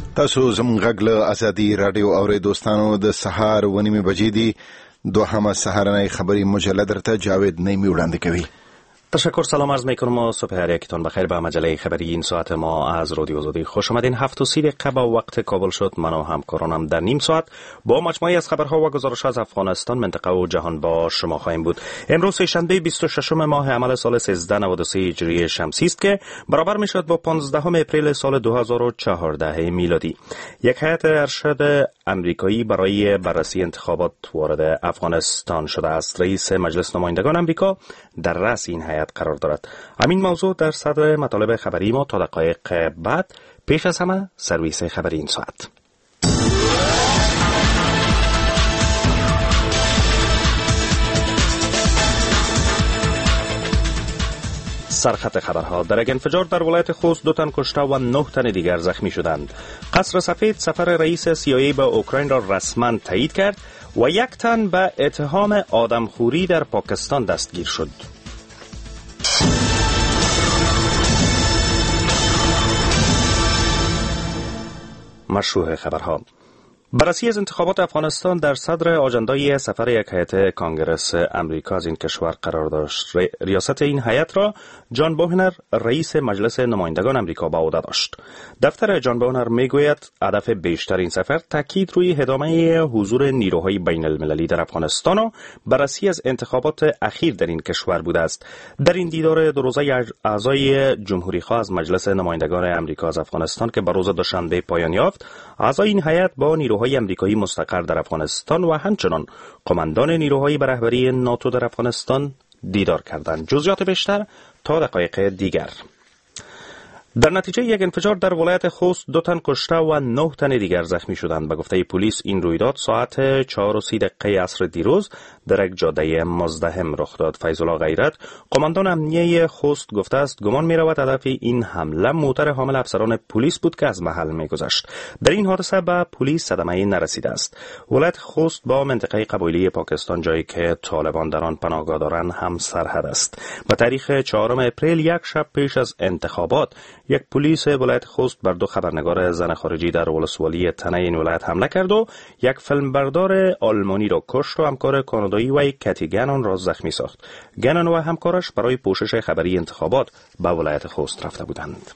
تاسو زموږ غږ له ازادي رادیو اوریدونکو د سهار 9 بجې دی دوهمه سهارنۍ خبری مجله درته جاوید نیمی وړاندې کوي. تشکر، سلام عرض میکنم و صبح هر یکتون بخیر. به مجله خبری این ساعت ما از رادیو آزادی خوش آمدین. 7:30 دقیقه با وقت کابل شد. من و همکارانم در نیم ساعت با مجموعی از خبرها و گزارش‌ها از افغانستان، منطقه و جهان با شما خواهیم بود. امروز شنبه 26 ماه حمل سال 1393 هجری شمسی است که برابر میشد با 15 اپریل سال 2014 میلادی. یک هیئت ارشد امریکایی برای بررسی انتخابات وارد افغانستان شده است. رئیس مجلس نمایندگان امریکا در رأس این هیئت قرار دارد. همین موضوع در صدر مطالب خبری ما تا دقایق بعد. پیش از همه سرویس خبری این ساعت. سرخط خبرها: در یک انفجار در ولایت خوست 2 تن کشته و 9 تن دیگر زخمی شدند. قصر سفید سفر رئیس CIA به اوکراین را رسما تایید کرد و 1 تن به اتهام آدمخوری در پاکستان دستگیر شد. مشروع خبرها: بررسی از انتخابات افغانستان در صدر آجندای سفر یک هیئت کانگرس امریکا از این کشور قرار داشت. ریاست این هیئت را جان بوهنر، رئیس مجلس نمایندگان امریکا، به عهده داشت. دفتر جان بوهنر میگوید هدف بیشتر این سفر تاکید روی ادامه حضور نیروهای بین المللی در افغانستان و بررسی از انتخابات اخیر در این کشور بوده است. در این دیدار 2 روزه اعضای جمهوری خواه از مجلس نمایندگان امریکا از افغانستان که به روز دوشنبه پایان یافت، اعضای این هیئت با نیروهای امریکایی مستقر در افغانستان و همچنان قماندان نیروهای به رهبری ناتو در افغانستان دیدار کردند. جزئیات بیشتر تا دقایق دیگر. در نتیجه یک انفجار در ولایت خوست 2 تن کشته و 9 تن دیگر زخمی شدند. به گفته پلیس این رویداد ساعت 4:30 عصر دیروز در یک جاده مزدحم رخ داد. فیض الله غیرت، قماندان امنیه خوست، گفته است گمان می رود هدف این حمله موتر حامل افسران پلیس بود که از محل می گذشت. در این حادثه به پلیس صدمه‌ای نرسیده است. ولایت خوست با منطقه قبایلی پاکستان، جایی که طالبان در آن پناهگاه دارند، هم سرحد است. به تاریخ 4 اپریل، یک شب پیش از انتخابات، یک پلیس ولایت خوست بر 2 خبرنگار زن خارجی در ولسوالی تنه این ولایت حمله کرد و یک فیلمبردار آلمانی را کشت و همکار کانادایی و کتی گنون را زخمی ساخت. گنون و همکارش برای پوشش خبری انتخابات به ولایت خوست رفته بودند.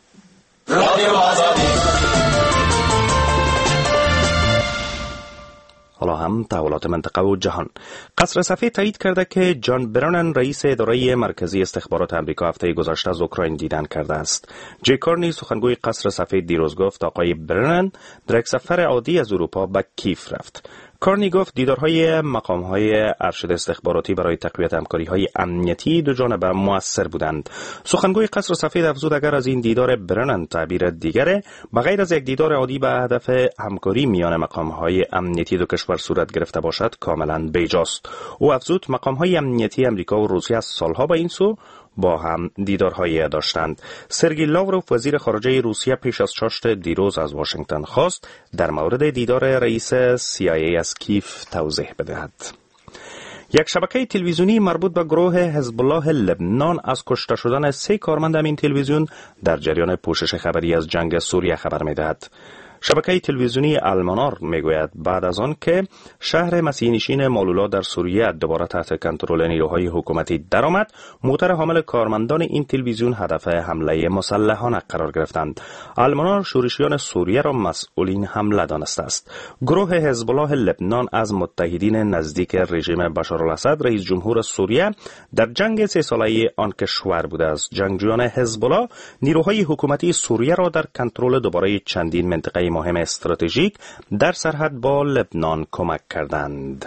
حالا هم تحولات منطقه و جهان. قصر سفید تایید کرده که جان برنن، رئیس اداره مرکزی استخبارات امریکا، هفته گذشته از اوکراین دیدن کرده است. جی کارنی، سخنگوی قصر سفید، دیروز گفت آقای برنن در یک سفر عادی از اروپا به کیف رفت. کارنی گفت دیدارهای مقامهای ارشد استخباراتی برای تقویت همکاری‌های امنیتی دو جانبه مؤثر بودند. سخنگوی قصر سفید افزود اگر از این دیدار برنن تعبیر دیگره، بغیر از یک دیدار عادی به هدف همکاری میان مقامهای امنیتی دو کشور صورت گرفته باشد، کاملا بیجاست. او افزود مقامهای امنیتی امریکا و روسیه از سالها به این سو با هم دیدارهایی داشتند. سرگئی لاوروف، وزیر خارجه روسیه، پیش از چاشت دیروز از واشنگتن خواست در مورد دیدار رئیس CIA از کیف توضیح بدهد. یک شبکه تلویزیونی مربوط به گروه حزب الله لبنان از کشته شدن 3 کارمند این تلویزیون در جریان پوشش خبری از جنگ سوریه خبر می‌دهد. شبکه تلویزیونی المنار میگوید بعد از آن که شهر مسیحی‌نشین مالولا در سوریه دوباره تحت کنترل نیروهای حکومتی درآمد، موتر حامل کارمندان این تلویزیون هدف حمله مسلحانه قرار گرفتند. المنار شورشیان سوریه را مسئولین حمله دانسته است. گروه حزب الله لبنان از متحدین نزدیک رژیم بشارالاسد، رئیس جمهور سوریه، در جنگ 3 ساله آن کشور بوده است. جنگجویان حزب الله نیروهای حکومتی سوریه را در کنترل دوباره چندین منطقه مهم استراتژیک در سرحد با لبنان کمک کردند.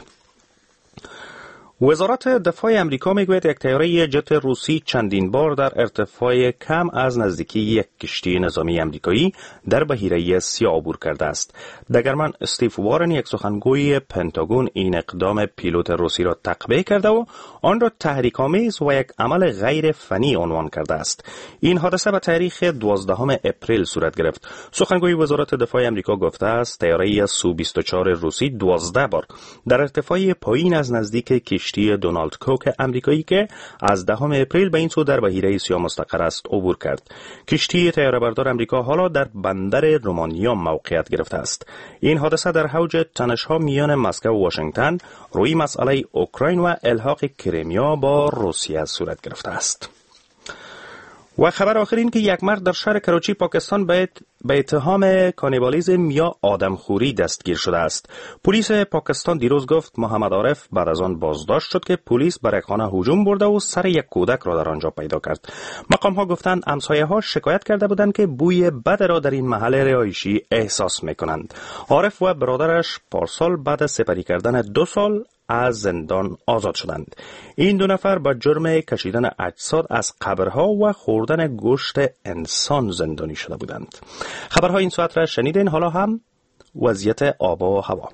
وزارت دفاع امریکا میگوید یک طیاره جت روسی چندین بار در ارتفاع کم از نزدیکی یک کشتی نظامی امریکایی در بحیره سیاه عبور کرده است. دگرمن استیو وارن، یک سخنگوی پنتاگون، این اقدام پیلوت روسی را تقبیح کرده و آن را تحریک‌آمیز و یک عمل غیر فنی عنوان کرده است. این حادثه به تاریخ 12 اپریل صورت گرفت. سخنگوی وزارت دفاع امریکا گفته است طیاره سو 24 روسی 12 بار در ارتفاع پایین از نزدیک کشتی کشتی دونالد کوک امریکایی که از 10 اپریل به این سو در بحیره سیاه مستقر است عبور کرد. کشتی طیاره‌بردار امریکا حالا در بندر رومانیا موقعیت گرفته است. این حادثه در اوج تنش‌ها میان مسکو و واشنگتن روی مسئله اوکراین و الحاق کریمیا با روسیه صورت گرفته است. و خبر آخر این که یک مرد در شهر کراچی پاکستان به اتهام کانیبالیسم یا آدمخوری دستگیر شده است. پلیس پاکستان دیروز گفت محمد عارف بعد از آن بازداشت شد که پلیس بر یک خانه هجوم برده و سر یک کودک را در آنجا پیدا کرد. مقام ها گفتند همسایه ها شکایت کرده بودند که بوی بد را در این محل رهایشی احساس می‌کنند. عارف و برادرش پارسال بعد از سپری کردن 2 سال از زندان آزاد شدند. این 2 نفر با جرم کشیدن اجساد از قبرها و خوردن گوشت انسان زندانی شده بودند. خبرهای این ساعت را شنیدین. حالا هم وضعیت آب و هوا.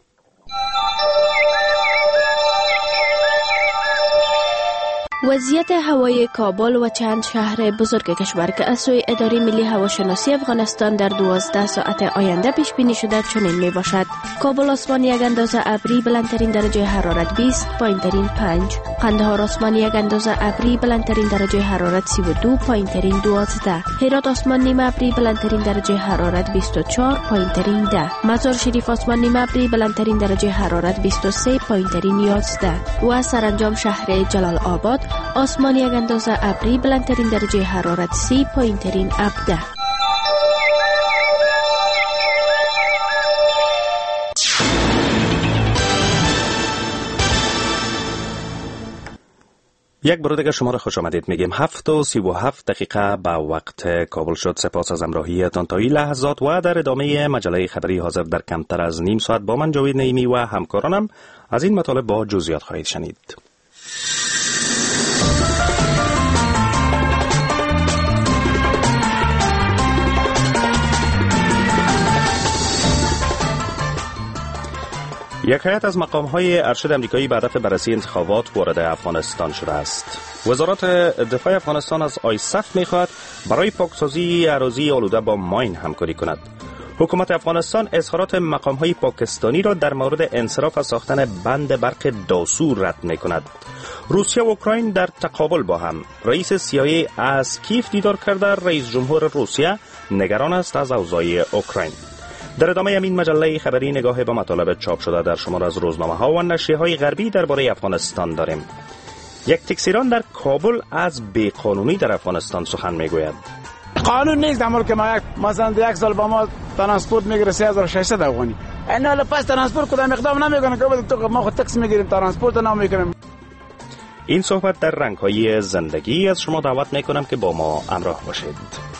وضعیت هوای کابل و چند شهر بزرگ کشور که از سوی اداره ملی هواشناسی افغانستان در 12 ساعت آینده پیش بینی شده چنین می باشد: کابل آسمان یک اندازه ابری، بلندترین درجه حرارت 20، پایینترین 5. قندهار آسمان یک اندازه ابری، بلندترین درجه حرارت 32، پایینترین 12. هرات آسمان نیمه ابری، بلندترین درجه حرارت 24، پایینترین 10. مزار شریف آسمان نیمه ابری، بلندترین درجه حرارت 23، پایینترین 11. و سرانجام شهر جلال آباد آسمان یک اندازه ابری، بلندترین درجه حرارت 30، پایینترین 17. یک بار دیگر شما را خوش آمدید میگیم. 7:37 به وقت کابل شد. سپاس از همراهیتان تا این لحظات و در ادامه مجله خبری حاضر در کمتر از نیم ساعت با من جاوید نعیمی و همکارانم از این مطالب با جزئیات خواهید شنید. یک هیئت از مقام‌های ارشد آمریکایی به هدف بررسی انتخابات وارد افغانستان شده است. وزارت دفاع افغانستان از آیسف می‌خواهد برای پاکسازی اراضی آلوده با ماین همکاری کند. حکومت افغانستان اظهارات مقام‌های پاکستانی را در مورد انصراف از ساختن بند برق داسو رد می‌کند. روسیه و اوکراین در تقابل با هم. رئیس CIA از کیف دیدار کرده. رئیس جمهور روسیه نگران است از اوضاع اوکراین. در ادامه این مجله خبری نگاه به مطالب چاپ شده در شمار از روزنامه‌ها و نشریه‌های غربی درباره افغانستان داریم. یک تکسیران در کابل از بیقانونی در افغانستان سخن میگوید. قانون نیست در که ما مثلا 1 سال با ما ترانسپورت میگیره 3600 افغانی. اینا پس ترانسپورت کدام اقدام نمیکنه که تو ما خود تکس میگیریم ترانسپورت نمیکنیم. این صحبت در رنگ‌های زندگی از شما دعوت میکنم که با ما همراه باشید.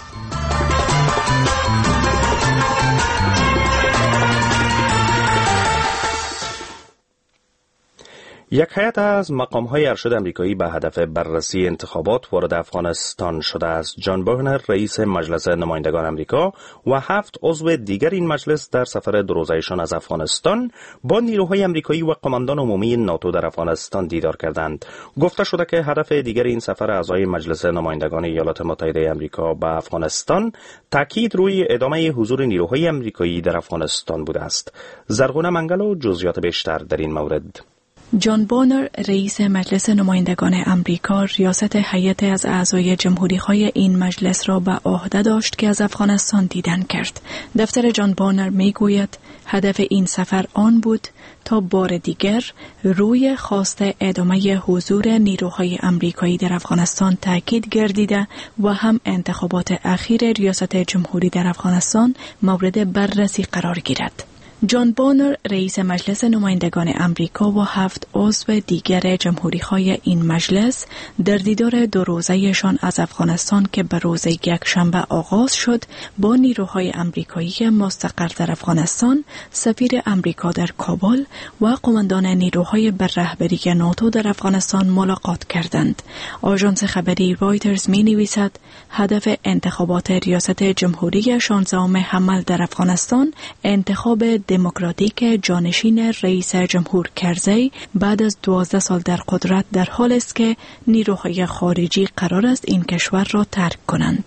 یک هیئت از مقام‌های ارشد آمریکایی به هدف بررسی انتخابات وارد افغانستان شده است. جان بوهنر رئیس مجلس نمایندگان آمریکا و 7 عضو دیگر این مجلس در سفر 2 روزه‌شان از افغانستان با نیروهای آمریکایی و قماندان عمومی ناتو در افغانستان دیدار کردند. گفته شده که هدف دیگر این سفر اعضای مجلس نمایندگان ایالات متحده آمریکا به افغانستان تاکید روی ادامه حضور نیروهای آمریکایی در افغانستان بوده است. زرغونه منگلو جزئیات بیشتر در این مورد. جان بونر رئیس مجلس نمایندگان امریکا ریاست هیئت از اعضای جمهوری‌های این مجلس را به عهده داشت که از افغانستان دیدن کرد. دفتر جان بونر میگوید هدف این سفر آن بود تا بار دیگر روی خواست ادامه حضور نیروهای امریکایی در افغانستان تاکید گردیده و هم انتخابات اخیر ریاست جمهوری در افغانستان مورد بررسی قرار گیرد. جان بونر رئیس مجلس نمایندگان امریکا و 7 عضو دیگر جمهوری‌های این مجلس در دیدار 2 روزه‌شان از افغانستان که به روز یکشنبه آغاز شد با نیروهای آمریکایی مستقر در افغانستان، سفیر امریکا در کابل و قماندان نیروهای بر رهبری ناتو در افغانستان ملاقات کردند. آژانس خبری رایترز می‌نویسد هدف انتخابات ریاست جمهوری 16 حمل در افغانستان انتخاب دموکراتیک جانشین رئیس جمهور کرزی بعد از 12 سال در قدرت در حال است که نیروهای خارجی قرار است این کشور را ترک کنند.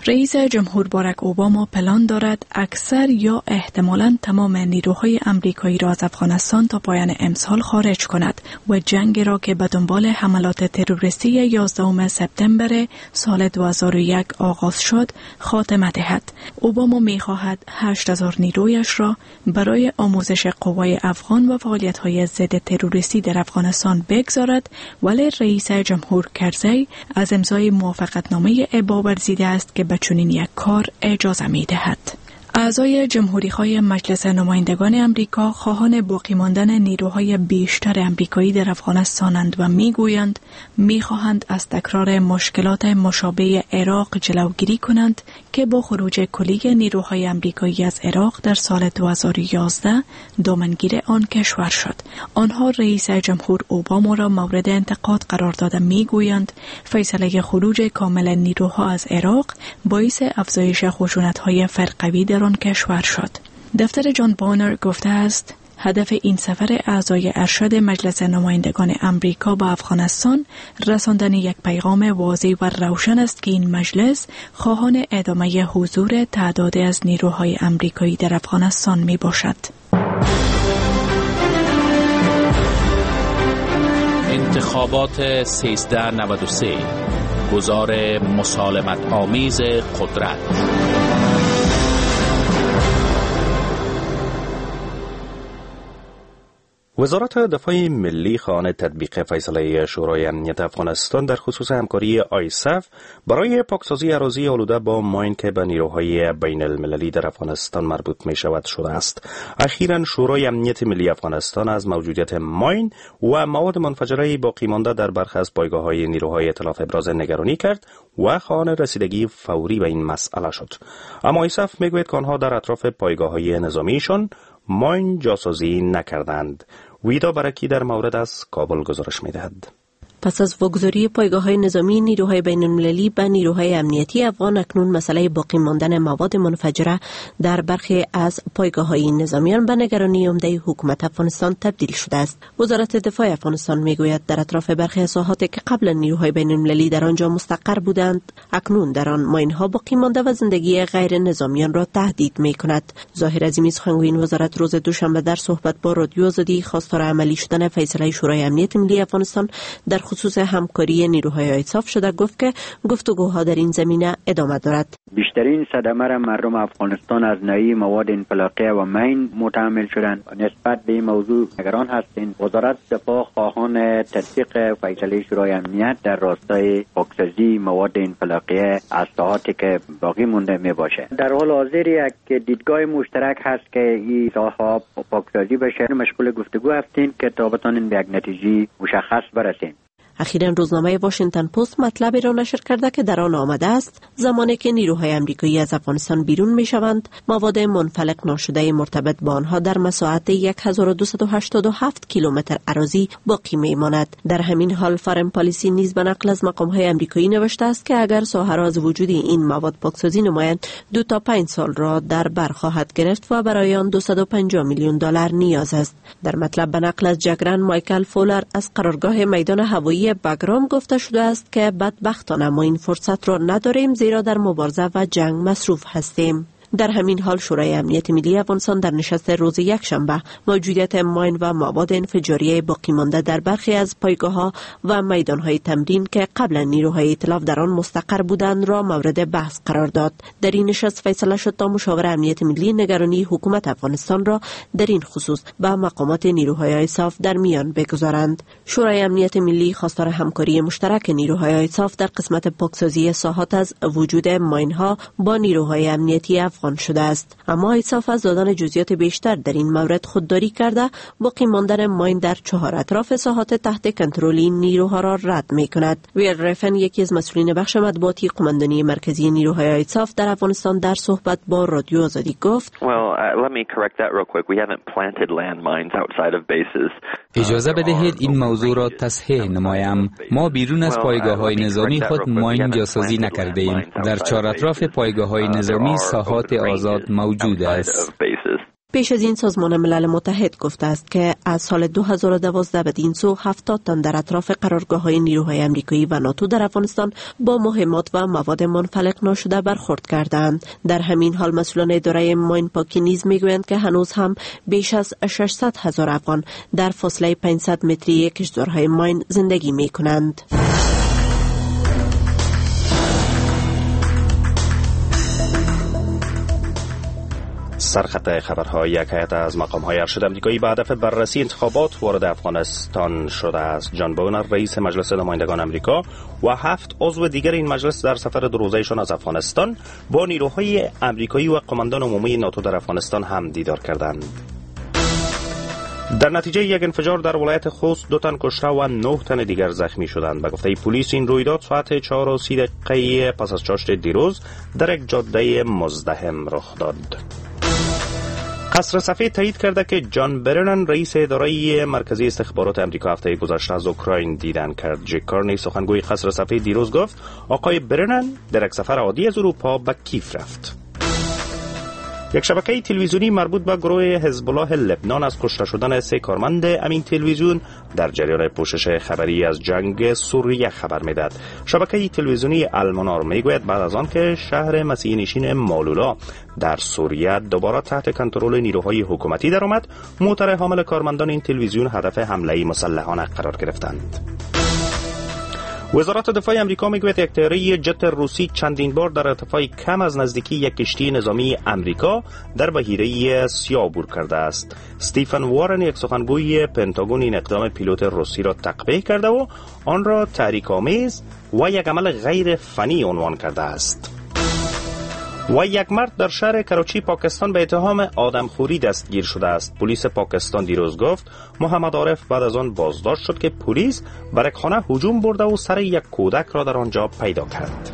رئیس جمهور باراک اوباما پلان دارد اکثر یا احتمالاً تمام نیروهای آمریکایی را از افغانستان تا پایان امسال خارج کند و جنگ را که به دنبال حملات تروریستی 11 سپتامبر سال 2001 آغاز شد خاتمه دهد. اوباما می‌خواهد 8000 نیرویش را برای آموزش قوای افغان و فعالیت‌های ضد تروریستی در افغانستان بگذارد، ولی رئیس جمهور کرزی از امضای موافقتنامه ابا ورزیده است که به چنین یک کار اجازه می‌دهد. اعضای جمهوری‌خواه مجلس نمایندگان آمریکا خواهان باقی ماندن نیروهای بیشتر آمریکایی در افغانستانند و میگویند می‌خواهند از تکرار مشکلات مشابه عراق جلوگیری کنند که با خروج کلی نیروهای آمریکایی از عراق در سال 2011 دامنگیر آن کشور شد. آنها رئیس جمهور اوباما را مورد انتقاد قرار داده میگویند فیصله خروج کامل نیروها از عراق باعث افزایش خشونت‌های فرقوی در آن کشور شد. دفتر جان بونر گفته است هدف این سفر اعضای ارشد مجلس نمایندگان آمریکا به افغانستان رساندن یک پیغام واضح و روشن است که این مجلس خواهان ادامه حضور تعدادی از نیروهای آمریکایی در افغانستان می باشد. انتخابات 1393 گذار مسالمت آمیز قدرت. وزارت دفاع ملی خواهان تطبیق فیصله شورای امنیت افغانستان در خصوص همکاری آیسف برای پاکسازی اراضی آلوده با ماین که به نیروهای بین المللی در افغانستان مربوط می شود شده است. اخیراً شورای امنیت ملی افغانستان از موجودیت ماین و مواد منفجره باقی مانده در برخی از پایگاه‌های نیروهای ائتلاف ابراز نگرانی کرد و خواهان رسیدگی فوری به این مسئله شد. اما آیسف میگوید که آنها در اطراف پایگاه‌های نظامیشان ماین جاسازی نکردند. ویدا برکی در مورد از کابل گزارش می‌دهد. پس از واگذاری پایگاه‌های نظامی نیروهای بین‌المللی به نیروهای امنیتی افغان، اکنون مسئله باقی ماندن مواد منفجره در برخی از پایگاه‌های نظامیان به نگرانی عمده حکومت افغانستان تبدیل شده است. وزارت دفاع افغانستان میگوید در اطراف برخی از ساحاتی که قبلا نیروهای بین‌المللی در آنجا مستقر بودند، اکنون در آن ماین‌ها باقی مانده و زندگی غیر نظامیان را تهدید می‌کند. ظاهر عظیمی، سخنگوی این وزارت، روز دوشنبه در صحبت با رادیو آزادی خواستار عملی شدن فیصله شورای امنیت ملی افغانستان در خصوص همکاری نیروهای آیساف شده گفت که گفتگوها در این زمینه ادامه دارد. بیشترین صدمه را مردم افغانستان از نایی مواد انفلاقیه و مین متحمل شدند. نسبت به این موضوع نگران هستیم. وزارت دفاع خواهان تطبیق فیصله شورای امنیت در راستای پاکسازی مواد انفلاقیه از ساحاتی که باقی مونده می باشه. در حال حاضر یک دیدگاه مشترک هست که این ساحات پاکسازی بشه. مشغول گفتگو هستیم که تا بتونیم به یک نتیجه مشخص برسیم. اخیراً روزنامه واشنگتن پست مطلبی را نشر کرده که در آن آمده است زمانی که نیروهای آمریکایی از افغانستان بیرون میشوند، مواد منفلق ناشده مرتبط با آنها در مساحت 1287 کیلومتر اراضی باقی میماند. در همین حال فارن پالیسی نیز به نقل از مقام‌های آمریکایی نوشته است که اگر ساحه را از وجود این مواد پاکسازی نمایند 2 تا 5 سال را در بر خواهد گرفت و برای آن $250 میلیون نیاز است. در مطلب به نقل از جگرن مایکل فولر از قرارگاه میدان هوایی بگرام گفته شده است که بدبختانه ما این فرصت را نداریم، زیرا در مبارزه و جنگ مصروف هستیم. در همین حال شورای امنیت ملی افغانستان در نشست روز یکشنبه موجودیت ماین و مواد انفجاری باقی مانده در برخی از پایگاه‌ها و میدان‌های تمرین که قبلا نیروهای ائتلاف در آن مستقر بودند را مورد بحث قرار داد. در این نشست فیصله شد تا مشاور امنیت ملی نگرانی حکومت افغانستان را در این خصوص با مقامات نیروهای آیساف در میان بگذارند. شورای امنیت ملی خواستار همکاری مشترک نیروهای آیساف در قسمت پاکسازی ساحات از وجود ماین‌ها با نیروهای امنیتی افغان شده است، اما آیساف از دادن جزئیات بیشتر در این مورد خودداری کرده باقی ماندن ماین در 4 اطراف ساحات تحت کنترل این نیروها را رد می کند. ویل ریفن، یکی از مسئولین بخش مطبوعاتی قماندانی مرکزی نیروهای آیساف در افغانستان، در صحبت با رادیو آزادی گفت: اجازه بدهید این موضوع را تصحیح نمایم. ما بیرون از پایگاه‌های نظامی خود ماین جاسازی نکرده ایم. در 4 اطراف پایگاه‌های نظامی ساحات آزاد موجود است. پیش از این سازمان ملل متحد گفته است که از سال 2012 به این سو 70 تن در اطراف قرارگاه‌های نیروهای آمریکایی و ناتو در افغانستان با مهمات و مواد منفلق ناشده برخورد کردند. در همین حال مسئولان اداره ماین پاکی نیز میگویند که هنوز هم بیش از 600,000 افغان در فاصله 500 متری کشتزارهای ماین زندگی می‌کنند. سرخط خبرها: یک هیئت از مقام‌های ارشد آمریکایی به هدف بررسی انتخابات وارد افغانستان شده است. جان بونر رئیس مجلس نمایندگان آمریکا و 7 عضو دیگر این مجلس در سفر 2 روزه‌شان از افغانستان با نیروهای آمریکایی و قماندان عمومی ناتو در افغانستان هم دیدار کردند. در نتیجه یک انفجار در ولایت خوست 2 تن کشته و 9 تن دیگر زخمی شدند. به گفته پلیس این رویداد ساعت 4:30 پس از چاشت دیروز در یک جاده مزدحم رخ داد. قصر سفید تایید کرده که جان برنن رئیس اداره مرکزی استخبارات آمریکا هفته گذشته از اوکراین دیدن کرد. جک کارنی سخنگوی قصر سفید دیروز گفت آقای برنن در یک سفر عادی از اروپا به کیف رفت. یک شبکه تلویزیونی مربوط به گروه حزب الله لبنان از کشته شدن 3 کارمند همین تلویزیون در جریان پوشش خبری از جنگ سوریه خبر میداد. شبکه تلویزیونی المنار میگوید بعد از آن که شهر مسیحی نشین مالولا در سوریه دوباره تحت کنترل نیروهای حکومتی درآمد، موتور حامل کارمندان این تلویزیون هدف حمله مسلحانه قرار گرفتند. وزارت دفاع آمریکا میگوید یک طیاره جت روسی چندین بار در ارتفاع کم از نزدیکی یک کشتی نظامی آمریکا در بحیره سیاه عبور کرده است. استیفن وارن یک سخنگوی پنتاگون این اقدام پیلوت روسی را تقبیح کرده و آن را تحریک‌آمیز و یک عمل غیر فنی عنوان کرده است. و یک مرد در شهر کراچی پاکستان به اتهام آدمخوری دستگیر شده است. پلیس پاکستان دیروز گفت محمد عارف بعد از آن بازداشت شد که پلیس بر یک خانه هجوم برده و سر یک کودک را در آنجا پیدا کرد.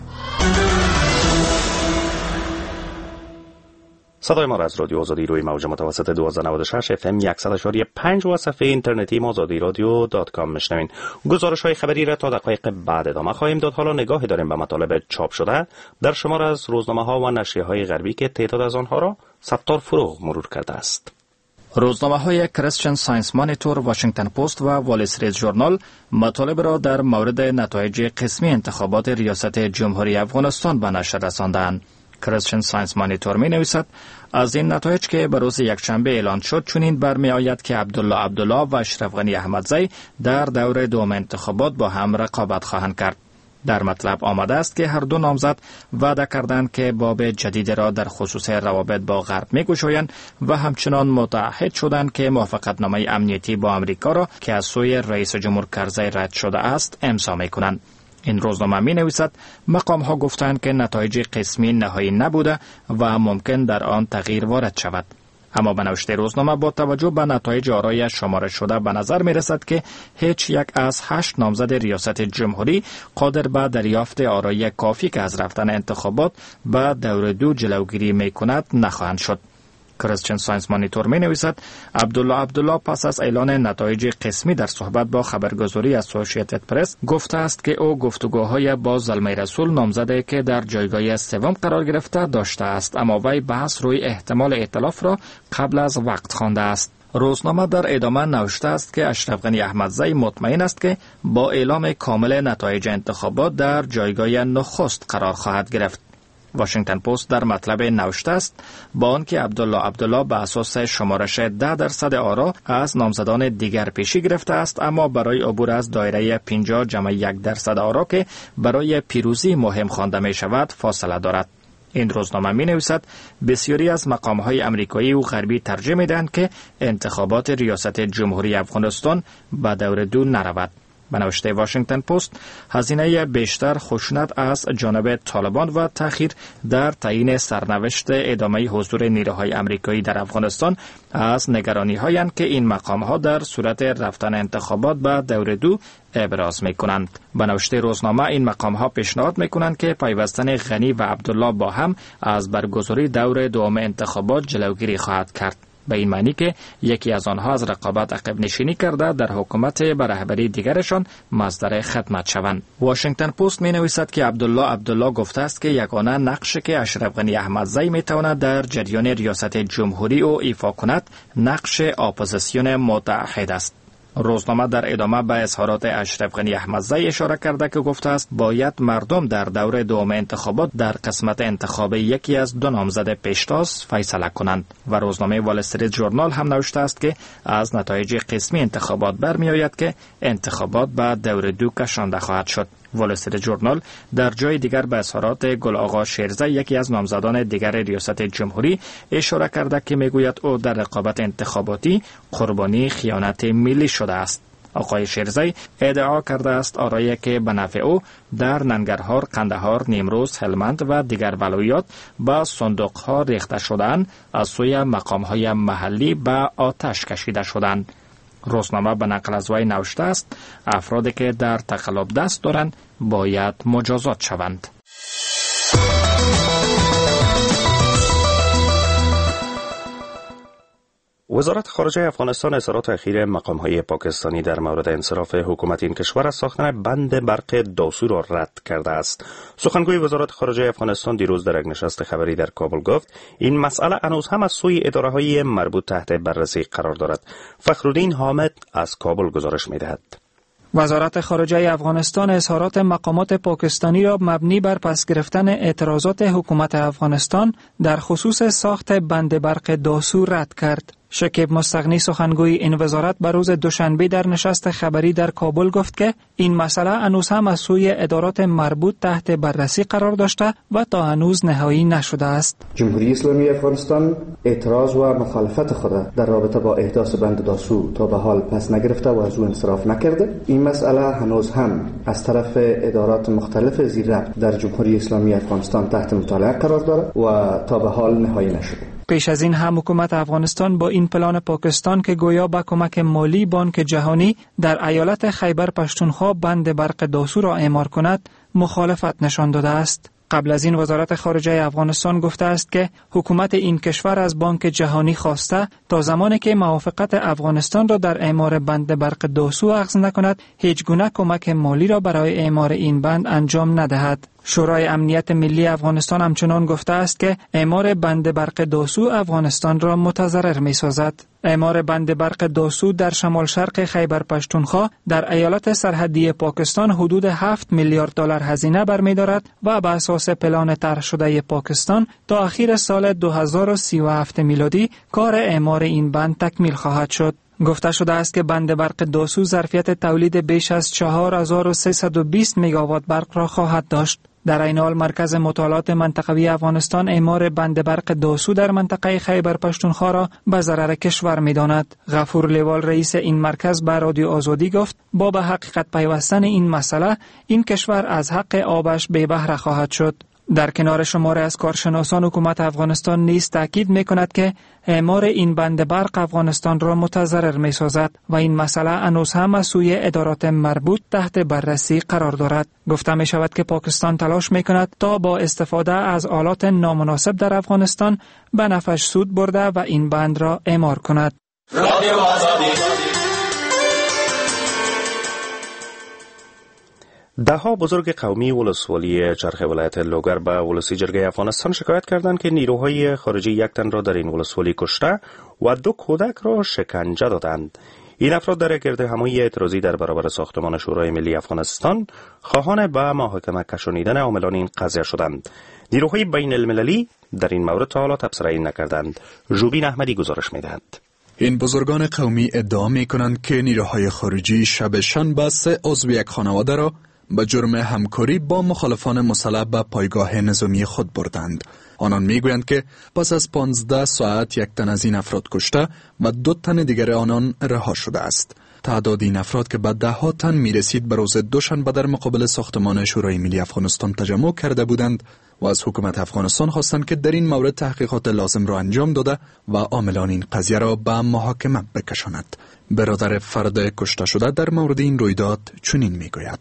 صدای ما را از رادیو آزادی روی موج متوسط 1296 FM 100.5 و صفحه اینترنتی ما azadiradio.com میشنوین. گزارش‌های خبری را تا دقایق بعد ادامه خواهیم داد. حالا نگاهی داریم به مطالب چاپ شده در شمار از روزنامه‌ها و نشریه‌های غربی که تعداد از آنها را ستار فروغ مرور کرده است. روزنامه‌های کریستین ساینس مانیتور، واشنگتن پست و وال استریت ژورنال مطالب را در مورد نتایج قسمی انتخابات ریاست جمهوری افغانستان به نشر رساندند. کریستین ساینس مانیتور می نویسد از این نتایج که به روز یکشنبه اعلان شد چنین برمی آید که عبدالله و اشرف غنی احمدزی در دور دوم انتخابات با هم رقابت خواهند کرد. در مطلب آمده است که هر دو نامزد وعده کردند که باب جدید را در خصوص روابط با غرب می گشایند و همچنان متعهد شدند که موافقتنامه امنیتی با آمریکا را که از سوی رئیس جمهور کرزی رد شده است امضا می کنند. این روزنامه می نویسد مقام ها گفتند که نتایج قسمی نهایی نبوده و ممکن در آن تغییر وارد شود. اما به نوشته روزنامه با توجه به نتایج آرای شمارش شده به نظر می رسد که هیچ یک از 8 نامزد ریاست جمهوری قادر به دریافت آرای کافی که از رفتن انتخابات به دور 2 جلوگیری می کند نخواهند شد. کریستین ساینس مانیتور می نویسد عبدالله پس از اعلان نتایج قسمی در صحبت با خبرگزاری اسوسییتد پرس گفته است که او گفتگوهای با زلمه رسول نامزده که در جایگاه سوم قرار گرفته داشته است، اما وی بحث روی احتمال ائتلاف را قبل از وقت خوانده است. روزنامه در ادامه نوشته است که اشرف غنی احمدزی مطمئن است که با اعلام کامل نتایج انتخابات در جایگاه نخست قرار خواهد گرفت. واشنگتن پست در مطلب نوشته است با آنکه عبدالله به اساس شمارش 10% آرا از نامزدان دیگر پیشی گرفته است، اما برای عبور از دایره 50.1% آرا که برای پیروزی مهم خوانده می شود فاصله دارد. این روزنامه می نویسد بسیاری از مقام‌های آمریکایی و غربی ترجیح می دهند که انتخابات ریاست جمهوری افغانستان به دور 2 نرود. به نوشته واشنگتن پست هزینه بیشتر، خشونت از جانب طالبان و تأخیر در تعیین سرنوشت ادامه حضور نیروهای آمریکایی در افغانستان از نگرانی‌هایند که این مقام‌ها در صورت رفتن انتخابات به دور 2 ابراز می‌کنند. به نوشته روزنامه این مقام‌ها پیشنهاد می‌کنند که پیوستن غنی و عبدالله با هم از برگزاری دور دوم انتخابات جلوگیری خواهد کرد. به این معنی که یکی از آنها از رقابت عقب نشینی کرده در حکومت به رهبری دیگرشان مصدر خدمت شوند. واشنگتن پست می نویسد که عبدالله گفته است که یگانه نقشی که اشرف غنی احمدزی می تواند در جریان ریاست جمهوری او ایفا کند نقش اپوزیسیون متحد است. روزنامه در ادامه به اظهارات اشرف غنی احمدزی اشاره کرده که گفته است باید مردم در دور دوم انتخابات در قسمت انتخاب یکی از دو نامزد پیشتاز فیصله کنند و روزنامه وال استریت ژورنال هم نوشته است که از نتایج قسمی انتخابات برمی آید که انتخابات به دور دو کشانده خواهد شد. وال استریت ژورنال در جای دیگر به اظهارات گل آقا شیرزی یکی از نامزدان دیگر ریاست جمهوری اشاره کرده که میگوید او در رقابت انتخاباتی قربانی خیانت ملی شده است. آقای شیرزی ادعا کرده است آرایی که به نفع او در ننگرهار، قندهار، نیمروز، هلمند و دیگر ولایات به صندوقها ریخته شدند از سوی مقامهای محلی به آتش کشیده شدند. روزنامه به نقل از وی نوشته است افرادی که در تقلب دست دارند باید مجازات شوند. وزارت خارجه افغانستان اظهارات اخیر مقام‌های پاکستانی در مورد انصراف حکومت این کشور از ساختن بند برق داسو را رد کرده است. سخنگوی وزارت خارجه افغانستان دیروز در یک نشست خبری در کابل گفت این مسئله هنوز هم از سوی اداره‌های مربوط تحت بررسی قرار دارد. فخرالدین حامد از کابل گزارش می‌دهد. وزارت خارجه افغانستان اظهارات مقامات پاکستانی را مبنی بر پس گرفتن اعتراضات حکومت افغانستان در خصوص ساخت بند برق داسو رد کرد. شکیب مستغنی سخنگوی این وزارت بر روز دوشنبه در نشست خبری در کابل گفت که این مسئله هنوز هم از سوی ادارات مربوط تحت بررسی قرار داشته و تا هنوز نهایی نشده است. جمهوری اسلامی افغانستان اعتراض و مخالفت خود در رابطه با احداث بند داسو تا به حال پس نگرفته و از او انصراف نکرده. این مسئله هنوز هم از طرف ادارات مختلف زیرربط در جمهوری اسلامی افغانستان تحت مطالعه قرار دارد و تا به حال نهایی نشده. پیش از این هم حکومت افغانستان با این پلان پاکستان که گویا با کمک مالی بانک جهانی در ایالت خیبر پشتونخوا بند برق داسو را اعمار کند مخالفت نشان داده است. قبل از این وزارت خارجه افغانستان گفته است که حکومت این کشور از بانک جهانی خواسته تا زمانی که موافقت افغانستان را در اعمار بند برق داسو اخذ نکند هیچ گونه کمک مالی را برای اعمار این بند انجام ندهد. شورای امنیت ملی افغانستان همچنان گفته است که اعمار بند برق داسو افغانستان را متضرر می‌سازد. اعمار بند برق داسو در شمال شرق خیبر پشتونخوا در ایالت سرحدی پاکستان حدود 7 میلیارد دلار هزینه برمی‌دارد و بر اساس پلان طرح شده پاکستان تا اخیر سال 2037 میلادی کار اعمار این بند تکمیل خواهد شد. گفته شده است که بند برق داسو ظرفیت تولید بیش از 4320 مگاوات برق را خواهد داشت. در این حال مرکز مطالعات منطقوی افغانستان اعمار بند برق داسو در منطقه خیبر پشتونخوا را به ضرر کشور می‌داند. غفور لیوال رئیس این مرکز به رادیو آزادی گفت با به حقیقت پیوستن این مسئله این کشور از حق آبش بی بهره خواهد شد. در کنار شماره از کارشناسان حکومت افغانستان نیز تاکید می‌کند که اعمار این بند برق افغانستان را متضرر می‌سازد و این مسئله هنوز هم از سوی ادارات مربوط تحت بررسی قرار دارد. گفته می‌شود که پاکستان تلاش می‌کند تا با استفاده از آلات نامناسب در افغانستان به نفعش سود برده و این بند را اعمار کند. ده‌ها بزرگ قومی ولسوالی چرخ ولایت لوگر به ولسی جرگه افغانستان شکایت کردند که نیروهای خارجی یک تن را در این ولسوالی کشته و 2 کودک را شکنجه دادند. این افراد در گردهمایی اعتراضی در برابر ساختمان شورای ملی افغانستان خواهان به محاکمه کشانیدن عاملان این قضیه شدند. نیروهای بین المللی در این مورد تا حالا تبصره‌ای نکردند. ژوبین احمدی گزارش می‌دهد. این بزرگان قومی ادعا می‌کنند که نیروهای خارجی شب شنبه 3 عضو یک خانواده را به جرم همکاری با مخالفان مسلح به پایگاه نظامی خود بردند. آنان میگویند که پس از 15 ساعت یک تن از این افراد کشته و 2 تن دیگر آنان رها شده است. تعداد این افراد که به 10 تن میرسید به روز دوشنبه در مقابل ساختمان شورای ملی افغانستان تجمع کرده بودند و از حکومت افغانستان خواستند که در این مورد تحقیقات لازم را انجام داده و عاملان این قضیه را به محاکمه بکشاند. برادر فرد کشته شده در مورد این رویداد چنین میگوید: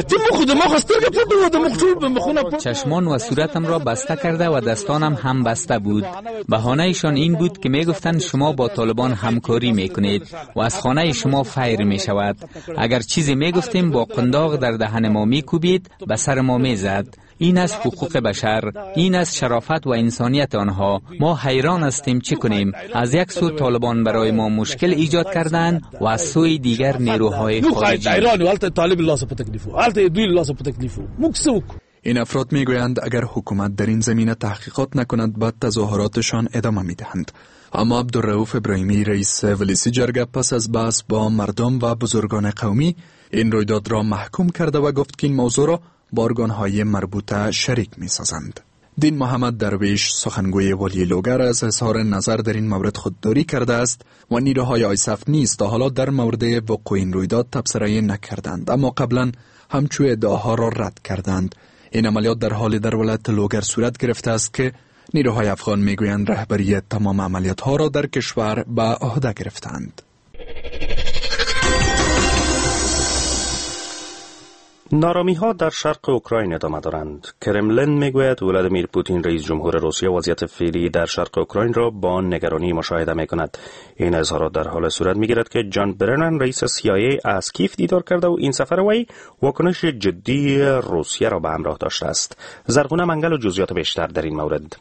چشمان و صورتم را بسته کرده و دستانم هم بسته بود. بهانه ایشان این بود که میگفتند شما با طالبان همکاری میکنید و از خانه شما فیر میشود. اگر چیزی میگفتیم با قنداق در دهن ما میکوبید، به سر ما میزد. این از حقوق بشر، این از شرافت و انسانیت آنها. ما حیران هستیم چه کنیم. از یک سو طالبان برای ما مشکل ایجاد کردند و از سوی دیگر نیروهای خارجی. این افراد میگویند اگر حکومت در این زمینه تحقیقات نکند بعد تظاهراتشان ادامه میدهند. اما عبدالرؤوف ابراهیمی رئیس ولسی جرگه پس از بحث با مردم و بزرگان قومی این رویداد را محکوم کرده و گفت که این موضوع را با ارگان‌های مربوطه شریک می‌سازند. دین محمد درویش سخنگوی ولی لوگر از اظهار نظر در این مورد خودداری کرده است و نیروهای آیسف نیز تا حالا در مورد وقوع این رویداد تبصره نکردند، اما قبلا همچو ادعاها را رد کردند. این عملیات در حال در ولایت لوگر صورت گرفته است که نیروهای افغان میگویند رهبری تمام عملیات‌ها را در کشور به عهده گرفتند. نارامی‌ها در شرق اوکراین ادامه دارند. کرملین میگوید ولادیمیر پوتین رئیس جمهور روسیه وضعیت فعلی در شرق اوکراین را با نگرانی مشاهده میکند. این اظهارات در حال صورت میگیرد که جان برنن رئیس CIA از کیف دیدار کرده و این سفر وی واکنش جدی روسیه را به همراه داشته است. زرغونه منگل و جزئیات بیشتر در این مورد.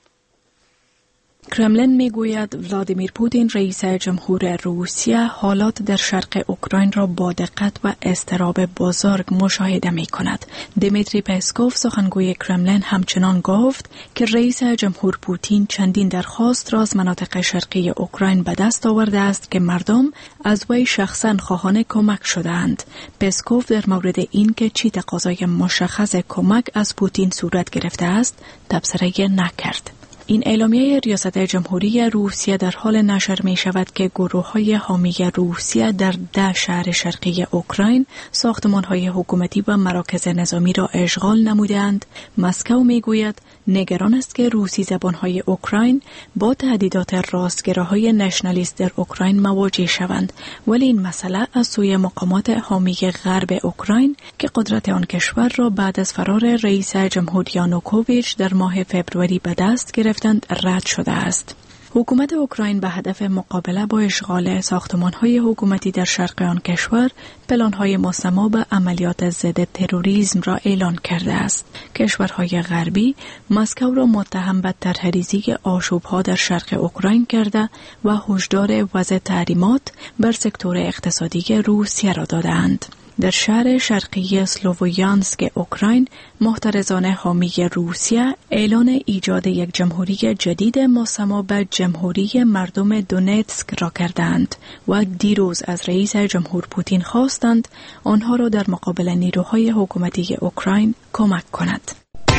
کرملین میگوید ولادیمیر پوتین رئیس جمهور روسیه حالات در شرق اوکراین را با دقت و اضطراب بزرگ مشاهده می کند. دیمیتری پسکوف سخنگوی کرملین همچنان گفت که رئیس جمهور پوتین چندین درخواست را از مناطق شرقی اوکراین به دست آورده است که مردم از وی شخصا خواهان کمک شدند. پسکوف در مورد این که چی تقاضای مشخص کمک از پوتین صورت گرفته است تبصره نکرد. این اعلامیه ریاست جمهوری روسیه در حال نشر می شود که گروه‌های حامی روسیه در 10 شهر شرقی اوکراین ساختمان‌های حکومتی و مراکز نظامی را اشغال نمودند. مسکو می گوید نگران است که روسی زبان‌های اوکراین با تهدیدات راستگراهای نشنالیست در اوکراین مواجه شوند، ولی این مسئله از سوی مقامات حامی غرب اوکراین که قدرت آن کشور را بعد از فرار رئیس جمهور یانوکوویچ در ماه فبروری به دست گرفتند رد شده است. حکومت اوکراین به هدف مقابله با اشغال ساختمان‌های حکومتی در شرق آن کشور پلان‌های مسمى به عملیات ضد تروریسم را اعلان کرده است. کشورهای غربی مسکو را متهم به طرح‌ریزی آشوب‌ها در شرق اوکراین کرده و هشدار وضع تحریمات بر سکتور اقتصادی روسیه را دادند. در شهر شرقی سلوویانسک اوکراین محترضان حامی روسیه اعلان ایجاد یک جمهوری جدید مسمى به جمهوری مردم دونتسک را کردند و دیروز از رئیس جمهور پوتین خواستند آنها را در مقابل نیروهای حکومتی اوکراین کمک کند.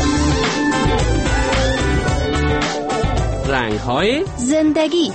رنگ‌های زندگی.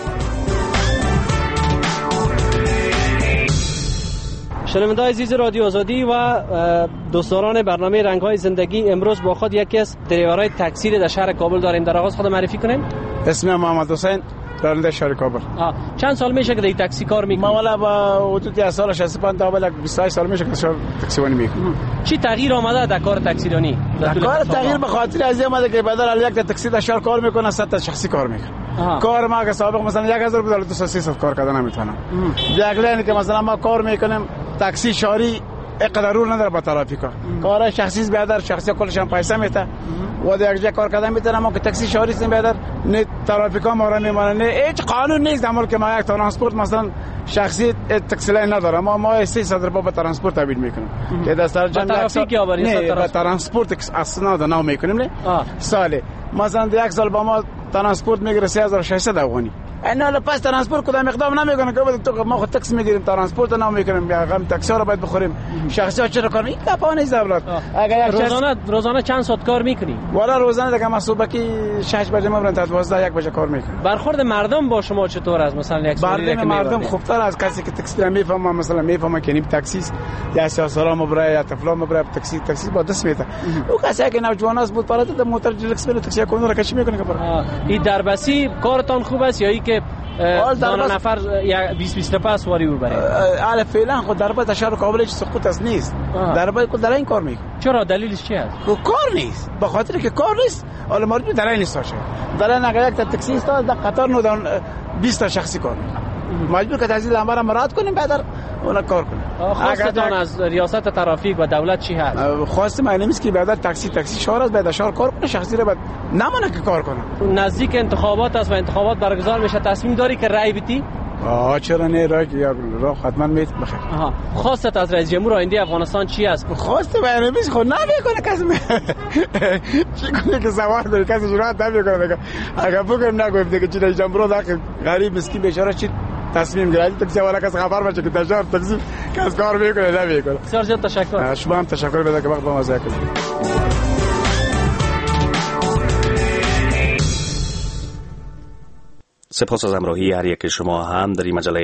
شنونده‌های عزیز رادیو آزادی و دوستداران برنامه رنگ‌های زندگی، امروز با خود یکی از دریورهای تاکسی در شهر کابل داریم. در آغاز خود معرفی کنیم. اسمم محمد حسین، راننده شهر کابل. چند سال میشه که در تاکسی کار میکنی؟ ما والا با حدود 10 سال 65 تا بالا 28 سال میشه که تاکسیوانی میکنم. چی تغییر آمده در کار تاکسیرانی؟ در کار تغییر به خاطر از این اومده که بدل یک تاکسی در شهر کار میکنه، 100 تا شخصی کار میکنه. کار ما که سابق مثلا 1000 بود، الان 200 کار کردن نمیتونم. دیگه که مثلا ما کار میکنیم تاکسی شهری اقدار رول نداره با ترافیکا. کار شخصی بیادر شخصی کلش هم پیسه میته و در یک جا کار کردن میتونه، اما که تاکسی شهری سیم بیادر نه ترافیکا ما را میمونه، نه هیچ قانون نیست. در که ما یک ترانسپورت مثلا شخصی تاکسی لاین نداره، ما 300 روپیه به ترانسپورت تبدیل میکنیم که دستار جمع ترافیک یا به ترانسپورت اصلا نو میکنیم. نه ساله مثلا یک سال با ما ترانسپورت میگیره 3600 افغانی اینا پس ترانسپورت کدام اقدام نمیکنه که تو ما خود تاکسی میگیریم ترانسپورت نمیکنیم یا غم تاکسی رو باید بخوریم شخصی ها چرا کار این کپا نیست اولاد. اگر روزانه چند ساعت کار میکنی؟ والا روزانه دیگه ما صبحی 6 بجه میبرن تا 12 1 بجه کار میکنیم. برخورد مردم با شما چطور است؟ مثلا یک سوالی که مردم خوبتر از کسی که تاکسی میفهمه، مثلا میفهمه که این تاکسی یا سیاسا مبره یا طفلا مبره تاکسی با دست میده. او کسی که نوجوان است بود پارت موتور ریلکس بره تاکسی کنه رو کشی میکنه که این دربسی کارتان خوب است یا ای که دانه نفر یا 20 نفر سواری ببره؟ حالا فعلا خود دربا شهر کابل هیچ سقوط است نیست. دربا کل در این کار میکنه. چرا دلیلش چی است؟ کار نیست. به خاطر که کار نیست. حالا مورد در این نیست باشه. در این اگر یک تاکسی است در قطار نو 20 تا شخصی کار میکنه. مجبور که تحصیل امر را مراعات کنیم بعد اون کار کنیم. خواستتان از ریاست ترافیک و دولت چی هست؟ خواست من نیست که بعد تاکسی شهر است بعد شهر کار کنه، شخصی را بعد نمونه که کار کنه. نزدیک انتخابات است و انتخابات برگزار میشه، تصمیم داری که رای بدی؟ چرا نه راه حتما میت بخیر. خواستت از رئیس جمهور آینده افغانستان چی است؟ خواست من نیست خود نمیکنه کسی چی کنه که سوار داره کسی جرأت نمیکنه. اگر بگم نگفت دیگه چی رئیس جمهور داخل غریب مسکین بیچاره چی تصمیم گرفت تاکسی والا کس خبر باشه که تجار تاکسی کس کار میکنه نمیکنه. بسیار زیاد تشکر. شما هم تشکر بده که وقت با ما ضایع کردید. سپاس از همراهی هر یک شما هم در این مجله